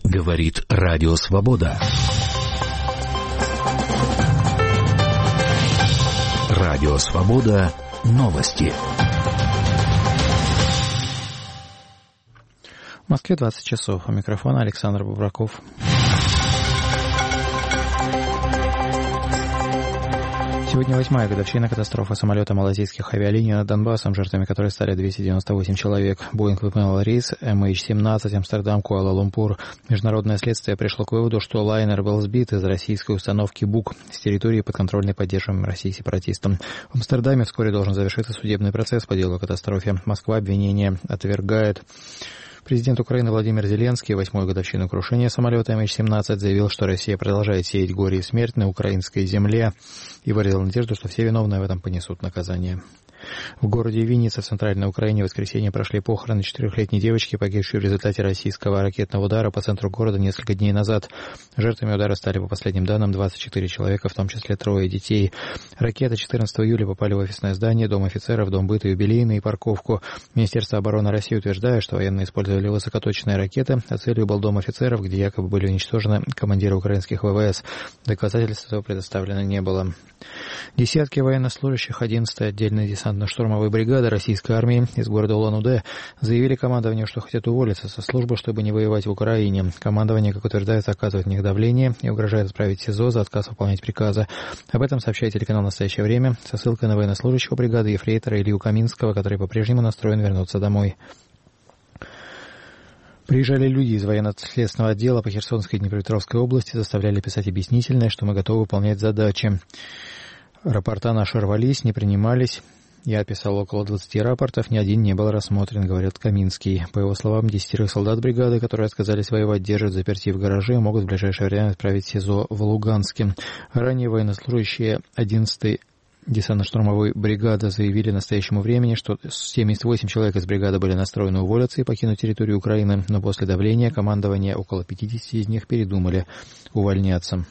Говорит Радио Свобода. Радио Свобода. Новости. В Москве 20 часов. У микрофона Александр Бубраков. Сегодня 8-я годовщина катастрофы самолета малазийских авиалиний над Донбассом, жертвами которой стали 298 человек. Боинг выполнял рейс MH17 Амстердам-Куала-Лумпур. Международное следствие пришло к выводу, что лайнер был сбит из российской установки БУК с территории, подконтрольной поддерживаемой Россией сепаратистам. В Амстердаме вскоре должен завершиться судебный процесс по делу о катастрофе. Москва обвинение отвергает. Президент Украины Владимир Зеленский в 8-ю годовщину крушения самолета MH17 заявил, что Россия продолжает сеять горе и смерть на украинской земле и выразил надежду, что все виновные в этом понесут наказание. В городе Винница в Центральной Украине в воскресенье прошли похороны 4-летней девочки, погибшей в результате российского ракетного удара по центру города несколько дней назад. Жертвами удара стали, по последним данным, 24 человека, в том числе 3 детей. Ракеты 14 июля попали в офисное здание, дом офицеров, дом быта, юбилейный и парковку. Министерство обороны России утверждает, что военные использовали высокоточные ракеты, а целью был дом офицеров, где якобы были уничтожены командиры украинских ВВС. Доказательств этого предоставлено не было. Десятки военнослужащих 11-й отдельной десантно-штурмовой бригады российской армии из города Улан-Удэ заявили командованию, что хотят уволиться со службы, чтобы не воевать в Украине. Командование, как утверждается, оказывает на них давление и угрожает отправить в СИЗО за отказ выполнять приказы. Об этом сообщает телеканал «Настоящее время» со ссылкой на военнослужащего бригады ефрейтора Илью Каминского, который по-прежнему настроен вернуться домой. Приезжали люди из военно-следственного отдела по Херсонской и Днепропетровской области, заставляли писать объяснительное, что мы готовы выполнять задачи. Рапорта наши рвались, не принимались. Я описал около 20 рапортов, ни один не был рассмотрен, говорит Каминский. По его словам, 10 солдат бригады, которые отказались воевать, держат заперти в гараже, могут в ближайшее время отправить в СИЗО в Луганске. Ранее военнослужащие 11-й десантно-штурмовой бригады заявили к настоящему времени, что 78 человек из бригады были настроены уволиться и покинуть территорию Украины, но после давления командования около 50 из них передумали увольняться.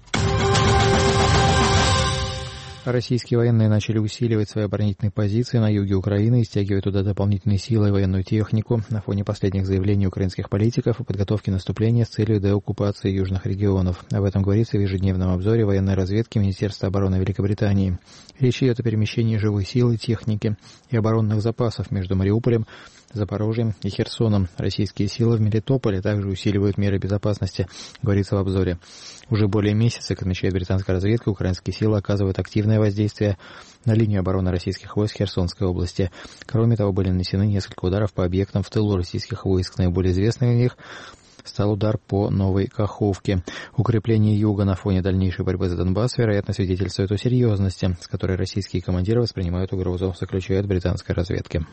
Российские военные начали усиливать свои оборонительные позиции на юге Украины и стягивать туда дополнительные силы и военную технику на фоне последних заявлений украинских политиков о подготовке наступления с целью деоккупации южных регионов. Об этом говорится в ежедневном обзоре военной разведки Министерства обороны Великобритании. Речь идет о перемещении живой силы, техники и оборонных запасов между Мариуполем, Запорожьем и Херсоном. Российские силы в Мелитополе также усиливают меры безопасности, говорится в обзоре. Уже более месяца, как отмечает британская разведка, украинские силы оказывают активное воздействие на линию обороны российских войск в Херсонской области. Кроме того, были нанесены несколько ударов по объектам в тылу российских войск. Наиболее известным из них стал удар по Новой Каховке. Укрепление юга на фоне дальнейшей борьбы за Донбасс, вероятно, свидетельствует о серьезности, с которой российские командиры воспринимают угрозу, заключает британская разведка.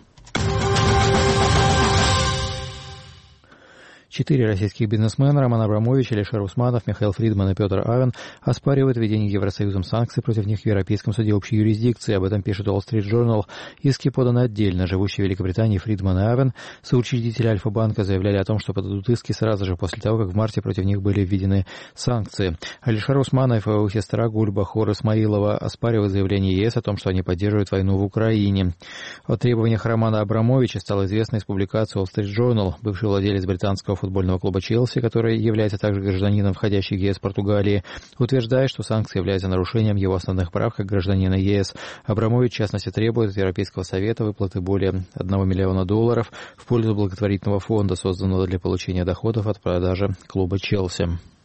4 российских бизнесмена — Роман Абрамович, Алишер Усманов, Михаил Фридман и Петр Авен — оспаривают введение Евросоюзом санкций против них в Европейском суде общей юрисдикции. Об этом пишет Wall Street Journal. Иски поданы отдельно. Живущие в Великобритании Фридман и Авен, соучредители Альфа-банка, заявляли о том, что подадут иски сразу же после того, как в марте против них были введены санкции. Алишер Усманов и его сестра Гульба Хор Исмаилова оспаривают заявление ЕС о том, что они поддерживают войну в Украине. О требованиях Романа Абрамовича стало известно из публикации Wall Street Journal. Бывший владелец британского футбольного клуба «Челси», который является также гражданином, входящей в ЕС Португалии, утверждает, что санкции являются нарушением его основных прав как гражданина ЕС. Абрамович, в частности, требует от Европейского совета выплаты более $1 миллиона в пользу благотворительного фонда, созданного для получения доходов от продажи клуба «Челси».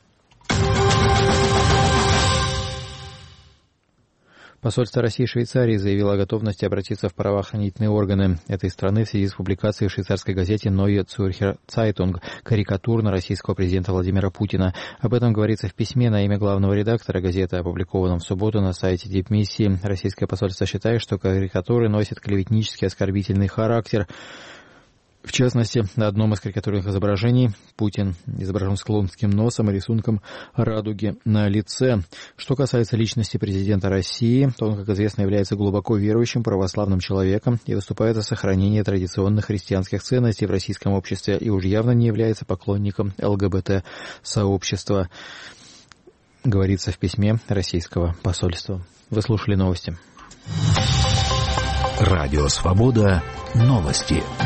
Посольство России в Швейцарии заявило о готовности обратиться в правоохранительные органы этой страны в связи с публикацией в швейцарской газете Neue Zürcher Zeitung карикатур на российского президента Владимира Путина. Об этом говорится в письме на имя главного редактора газеты, опубликованном в субботу на сайте Дипмиссии. Российское посольство считает, что карикатуры носят клеветнический оскорбительный характер. В частности, на одном из карикатурных изображений Путин изображен с клоунским носом и рисунком радуги на лице. Что касается личности президента России, то он, как известно, является глубоко верующим православным человеком и выступает за сохранение традиционных христианских ценностей в российском обществе и уж явно не является поклонником ЛГБТ-сообщества, говорится в письме российского посольства. Вы слушали новости. Радио Свобода. Новости.